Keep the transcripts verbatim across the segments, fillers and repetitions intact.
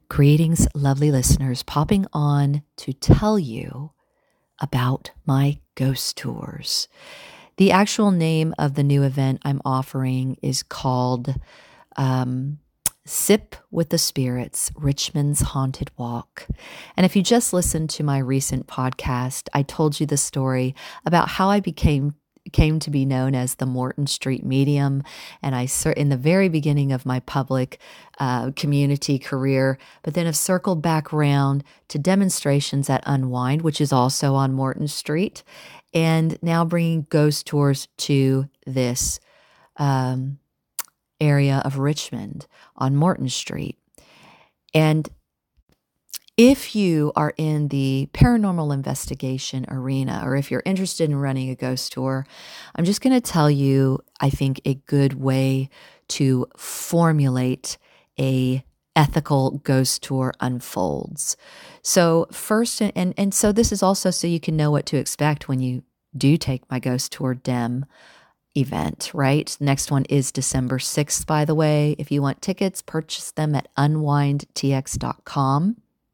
Greetings, lovely listeners, popping on to tell you about my ghost tours. The actual name of the new event I'm offering is called um, Sip with the Spirits, Richmond's Haunted Walk. And if you just listened to my recent podcast, I told you the story about how I became came to be known as the Morton Street Medium. And I, in the very beginning of my public uh, community career, but then have circled back around to demonstrations at Unwind, which is also on Morton Street, and now bringing ghost tours to this um, area of Richmond on Morton Street. And if you are in the paranormal investigation arena, or if you're interested in running a ghost tour, I'm just going to tell you, I think, a good way to formulate a ethical ghost tour unfolds. So first, and, and so this is also so you can know what to expect when you do take my ghost tour Dem event, right? Next one is December sixth, by the way. If you want tickets, purchase them at unwind t x dot com.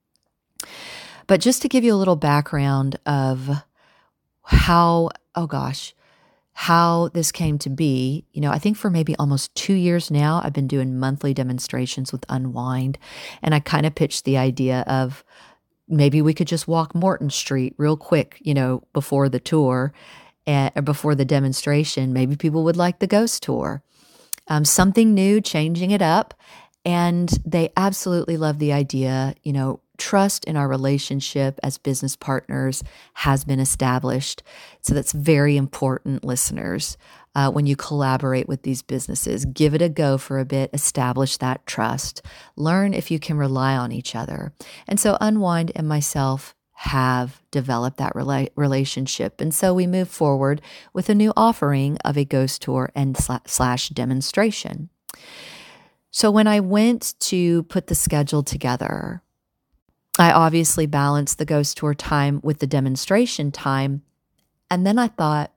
But just to give you a little background of how, oh gosh, how this came to be, you know, I think for maybe almost two years now, I've been doing monthly demonstrations with Unwind. And I kind of pitched the idea of maybe we could just walk Morton Street real quick, you know, before the tour, uh, or before the demonstration. Maybe people would like the ghost tour. Um, something new, changing it up. And they absolutely love the idea, you know, trust in our relationship as business partners has been established. So that's very important, listeners. Uh, when you collaborate with these businesses, give it a go for a bit, establish that trust, learn if you can rely on each other. And so Unwind and myself have developed that rela- relationship. And so we move forward with a new offering of a ghost tour and sla- slash demonstration. So when I went to put the schedule together, I obviously balanced the ghost tour time with the demonstration time. And then I thought,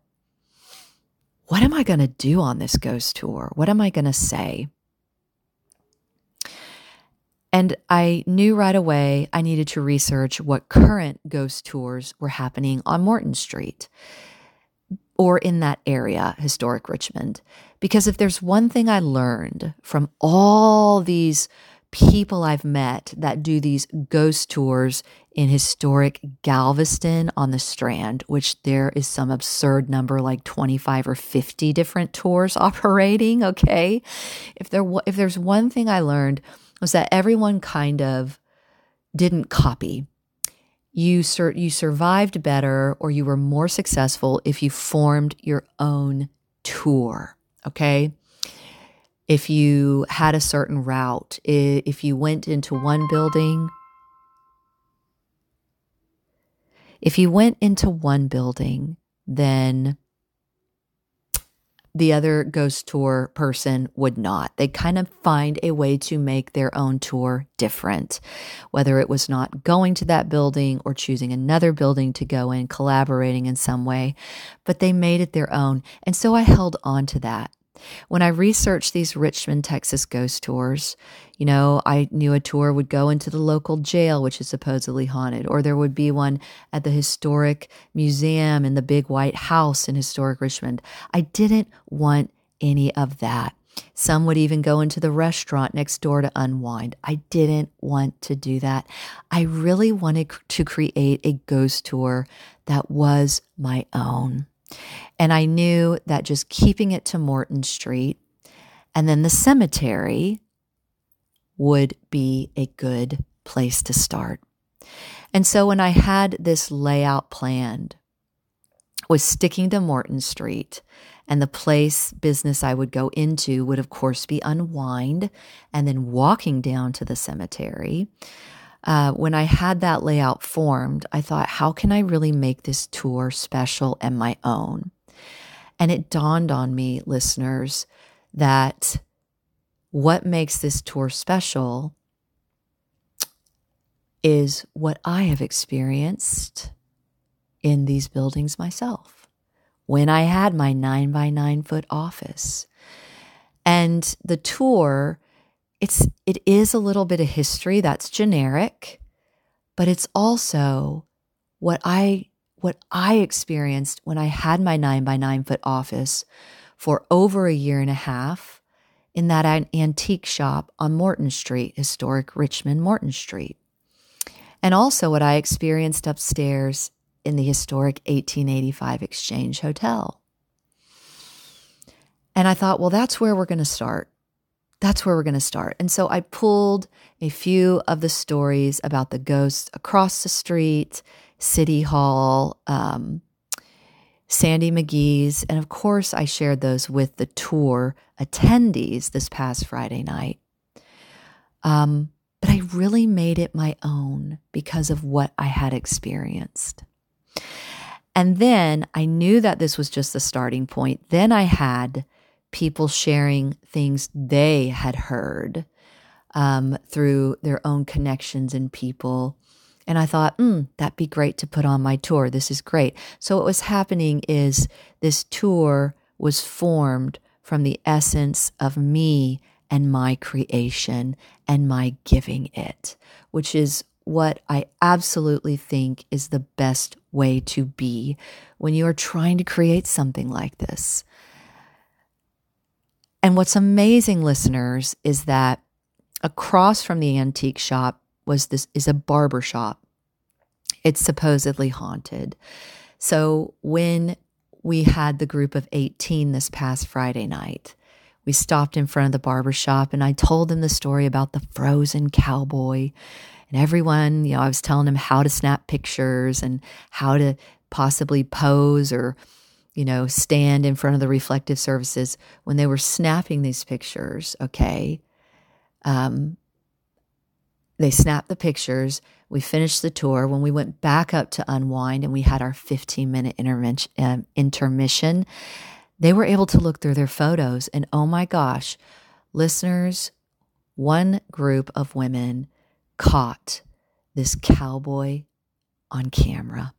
what am I going to do on this ghost tour? What am I going to say? And I knew right away I needed to research what current ghost tours were happening on Morton Street or in that area, historic Richmond. Because if there's one thing I learned from all these people I've met that do these ghost tours in historic Galveston on the Strand, which there is some absurd number, like twenty-five or fifty different tours operating, okay? If there if there's one thing I learned was that everyone kind of didn't copy. You sur- you survived better, or you were more successful if you formed your own tour, okay? If you had a certain route, if you went into one building, if you went into one building, then the other ghost tour person would not. They kind of find a way to make their own tour different, whether it was not going to that building or choosing another building to go in, collaborating in some way, but they made it their own. And so I held on to that. When I researched these Richmond, Texas ghost tours, you know, I knew a tour would go into the local jail, which is supposedly haunted, or there would be one at the historic museum in the big white house in historic Richmond. I didn't want any of that. Some would even go into the restaurant next door to Unwind. I didn't want to do that. I really wanted to create a ghost tour that was my own. And I knew that just keeping it to Morton Street and then the cemetery would be a good place to start. And so when I had this layout planned, was sticking to Morton Street, and the place business I would go into would of course be Unwind, and then walking down to the cemetery. Uh, when I had that layout formed, I thought, how can I really make this tour special and my own? And it dawned on me, listeners, that what makes this tour special is what I have experienced in these buildings myself when I had my nine by nine foot office. And the tour it's it is a little bit of history that's generic, but it's also what I what I experienced when I had my nine by nine foot office for over a year and a half in that an- antique shop on Morton Street, historic Richmond Morton Street. And also what I experienced upstairs in the historic eighteen eighty-five Exchange Hotel. And I thought, well, that's where we're going to start. That's where we're going to start. And so I pulled a few of the stories about the ghosts across the street, City Hall, um, Sandy McGee's, and of course I shared those with the tour attendees this past Friday night. Um, but I really made it my own because of what I had experienced. And then I knew that this was just the starting point. Then I had people sharing things they had heard um, through their own connections and people. And I thought, hmm, that'd be great to put on my tour. This is great. So what was happening is this tour was formed from the essence of me and my creation and my giving it, which is what I absolutely think is the best way to be when you are trying to create something like this. And what's amazing, listeners, is that across from the antique shop was this is a barber shop. It's supposedly haunted. So when we had the group of eighteen this past Friday night, we stopped in front of the barber shop and I told them the story about the frozen cowboy. And everyone, you know, I was telling them how to snap pictures and how to possibly pose or, you know, stand in front of the reflective surfaces. When they were snapping these pictures, okay, um, they snapped the pictures. We finished the tour. When we went back up to unwind and we had our fifteen minute intervention, um, intermission, they were able to look through their photos. And oh my gosh, listeners, one group of women caught this cowboy on camera.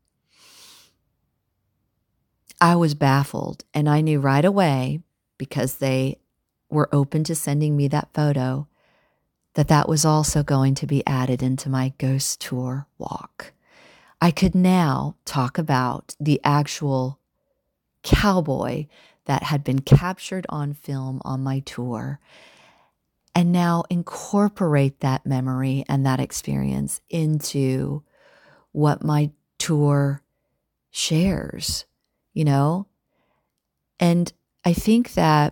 I was baffled, and I knew right away, because they were open to sending me that photo, that that was also going to be added into my ghost tour walk. I could now talk about the actual cowboy that had been captured on film on my tour, and now incorporate that memory and that experience into what my tour shares, you know? And I think that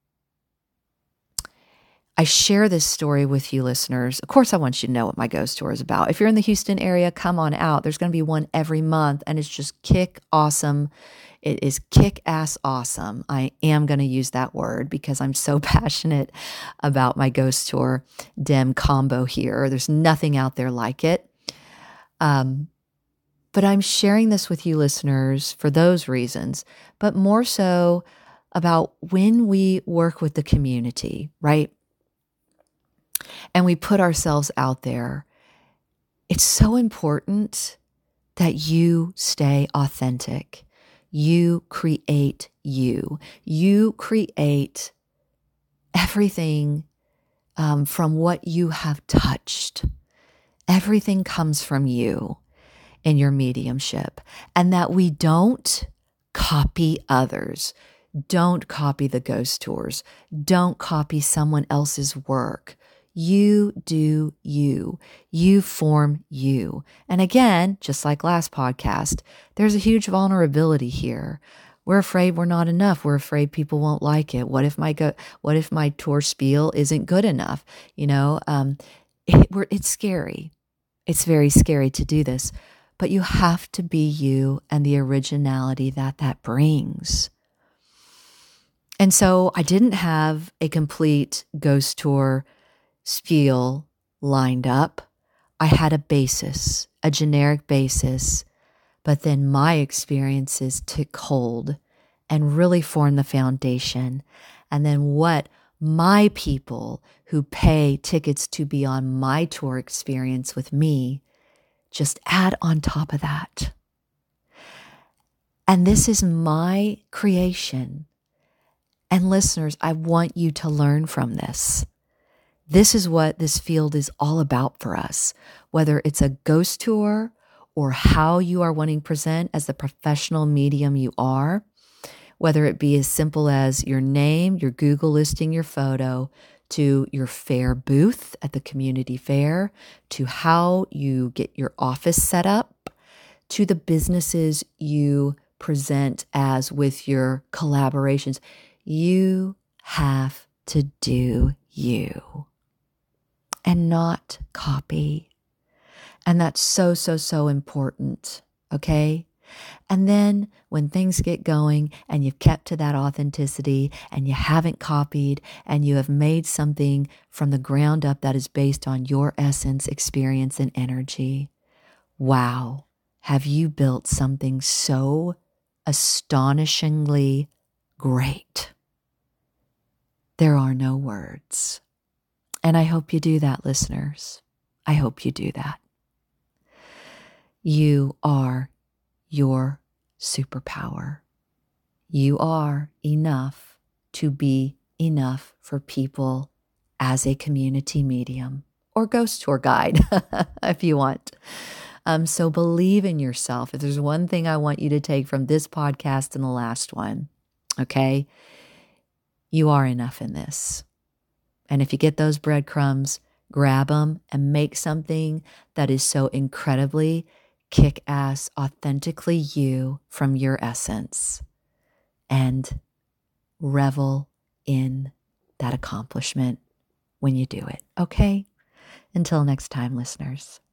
I share this story with you listeners. Of course, I want you to know what my ghost tour is about. If you're in the Houston area, come on out. There's going to be one every month, and it's just kick awesome. It is kick-ass awesome. I am going to use that word because I'm so passionate about my ghost tour dem combo here. There's nothing out there like it. Um, but I'm sharing this with you listeners for those reasons, but more so about when we work with the community, right? And we put ourselves out there. It's so important that you stay authentic. You create you. You create everything um, from what you have touched. Everything comes from you in your mediumship. And that we don't copy others. Don't copy the ghost tours. Don't copy someone else's work. You do you. You form you. And again, just like last podcast, there's a huge vulnerability here. We're afraid we're not enough. We're afraid people won't like it. What if my go? What if my tour spiel isn't good enough? You know, um, it, we're, it's scary. It's very scary to do this, but you have to be you and the originality that that brings. And so I didn't have a complete ghost tour spiel lined up. I had a basis, a generic basis, but then my experiences took hold and really formed the foundation. And then what my people who pay tickets to be on my tour experience with me just add on top of that. And this is my creation. And listeners, I want you to learn from this. This is what this field is all about for us, whether it's a ghost tour or how you are wanting to present as the professional medium you are, whether it be as simple as your name, your Google listing, your photo, to your fair booth at the community fair, to how you get your office set up, to the businesses you present as with your collaborations. You have to do you and not copy. And that's so, so, so important, okay? And then when things get going and you've kept to that authenticity and you haven't copied and you have made something from the ground up that is based on your essence, experience, and energy, wow, have you built something so astonishingly great? There are no words. And I hope you do that, listeners. I hope you do that. You are your superpower. You are enough to be enough for people as a community medium or ghost tour guide, if you want. Um, so believe in yourself. If there's one thing I want you to take from this podcast and the last one, okay, you are enough in this. And if you get those breadcrumbs, grab them and make something that is so incredibly kick-ass, authentically you from your essence, and revel in that accomplishment when you do it. Okay? Until next time, listeners.